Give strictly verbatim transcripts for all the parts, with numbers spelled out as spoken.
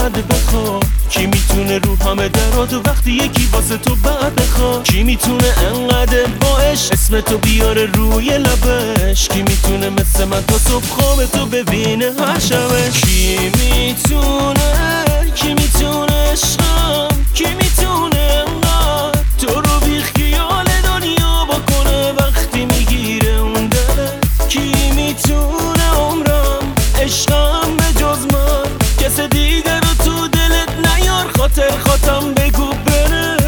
بعد بخواد؟ کی میتونه رو همه درات و وقتی یکی واسه تو بعد بخواد؟ کی میتونه انقدر باش اسم تو بیاره روی لبش؟ کی میتونه مثل من تا صبح خواب تو ببینه هر شبش؟ کی میتونه کی میتونه عشقم؟ کی میتونه انقدر تو رو بی خیال دنیا بکنه وقتی میگیره اون دله؟ کی میتونه عمرم عشقم به جز من کس دیگر رو تو دلت نیار خاطر خاطم بگو بره؟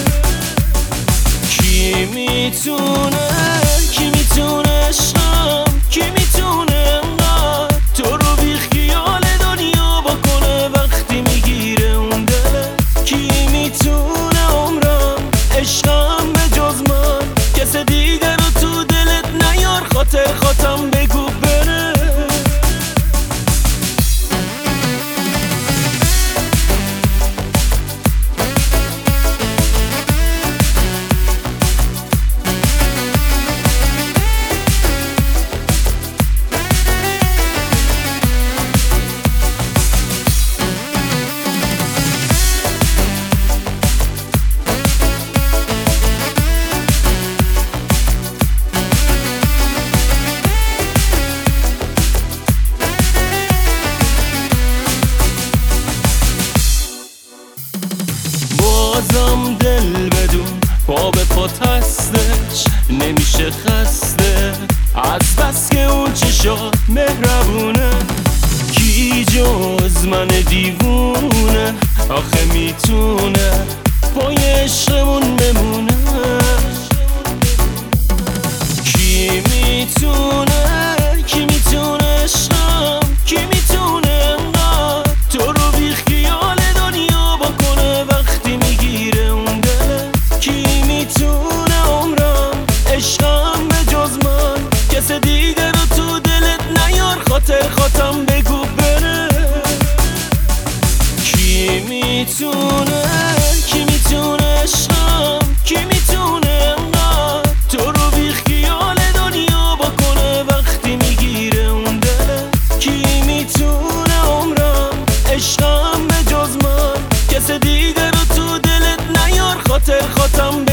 کی میتونه کی میتونه عشقم؟ کی میتونه انقدر تو رو بی خیال دنیا بکنه وقتی میگیره اون دله؟ کی میتونه عمرم عشقم به جز من کس دیگر رو تو دلت نیار خاطر خاطم بگو بره؟ بازم دل بدون پا به پات هستش نمیشه خسته از بس که اون چشات مهربونه. کی جز من دیوونه آخه میتونه پای عشقمون بمونه؟ کی میتونه کی میتونه عشقم؟ کی میتونه انقدر تو رو بی خیال دنیا بکنه وقتی میگیره اون دله؟ کی میتونه عمرم عشقم به جز من کس دیگر رو تو دلت نیار خاطر خاطم بگو بره؟ کی میتونه کی میتونه عشقم؟ کی میتونه انقدر تو رو بی خیال دنیا بکنه وقتی میگیره اون دله؟ کی میتونه عمرم عشقم به جز من کس دیگر رو تو دلت نیار خاطر خاطم